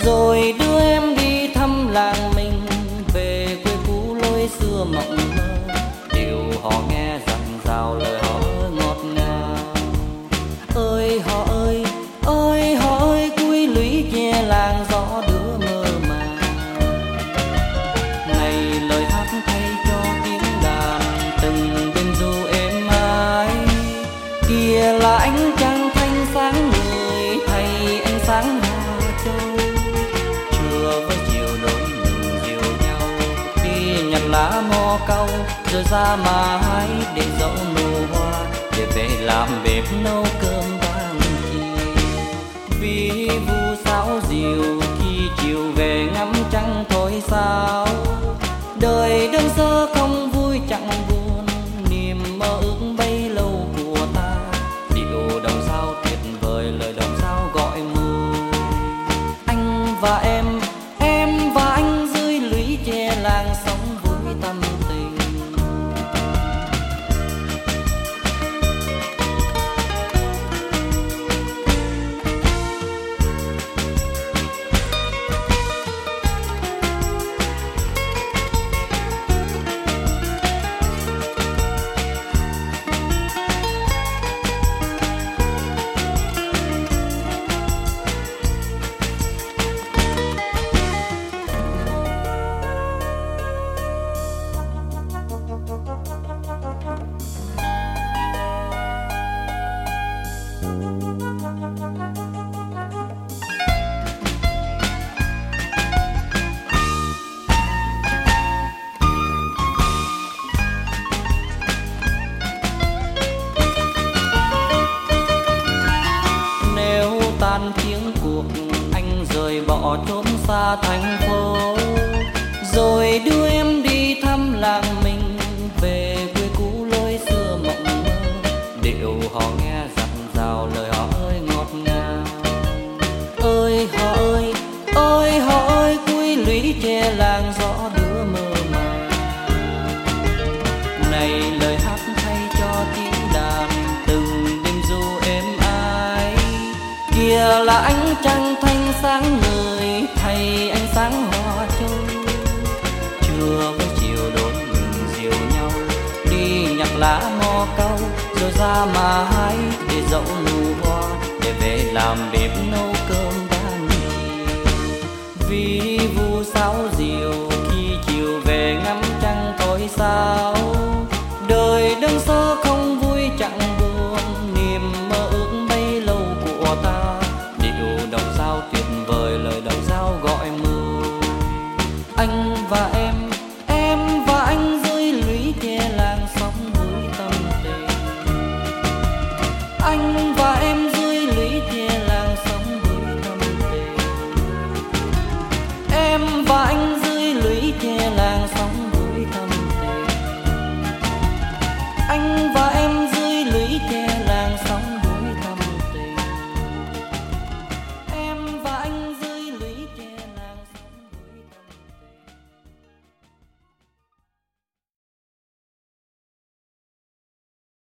rồi đưa em đi thăm làng mình, về quê cũ lối xưa mộng mơ. Điều họ nghe dặn dào lời họ ngọt ngào. Ơi họ ơi, ơi họ ơi, cuối lũy che làng gió đưa mơ màng. Này lời hát thay cho tiếng đàn, từng đêm du êm ái. Kia là ánh trăng thanh sáng người, thay ánh sáng Hà Châu. Trưa với chiều đôi mình dìu nhau, đi nhặt lá mò cau, rồi ra mà hái để dẫu nụ hoa, để về làm bếp nấu cơm vang chiều. Vì vu sáo diều khi chiều về ngắm trăng thôi sao. Đời đơn sơ không vui chẳng buồn, niềm mơ ước bấy lâu của ta. Điệu đồng sao tuyệt vời, lời đồng sao gọi mời. Anh và em và anh dưới lũy tre làng sống vui tâm tình. Tan tiếng cuộc anh rời bỏ trốn xa thành phố, rồi đưa em đi thăm làng mình, về quê cũ lối xưa mộng mơ. Điệu họ nghe dặn dào lời họ ơi ngọt ngào. Ơi họ ơi, ơi họ ơi, cuối lũy tre làng gió đưa mơ màng. Này lời hát thay cho tiếng đàn, từng đêm du êm ái. Kia là ánh trăng thanh sáng người, thay ánh sáng Hoa Châu. Trưa với chiều đôi mình dìu nhau, đi nhặt lá mò cau, rồi ra mà hái để dẫu nụ hoa, để về làm bếp nấu cơm ban chiều. Vì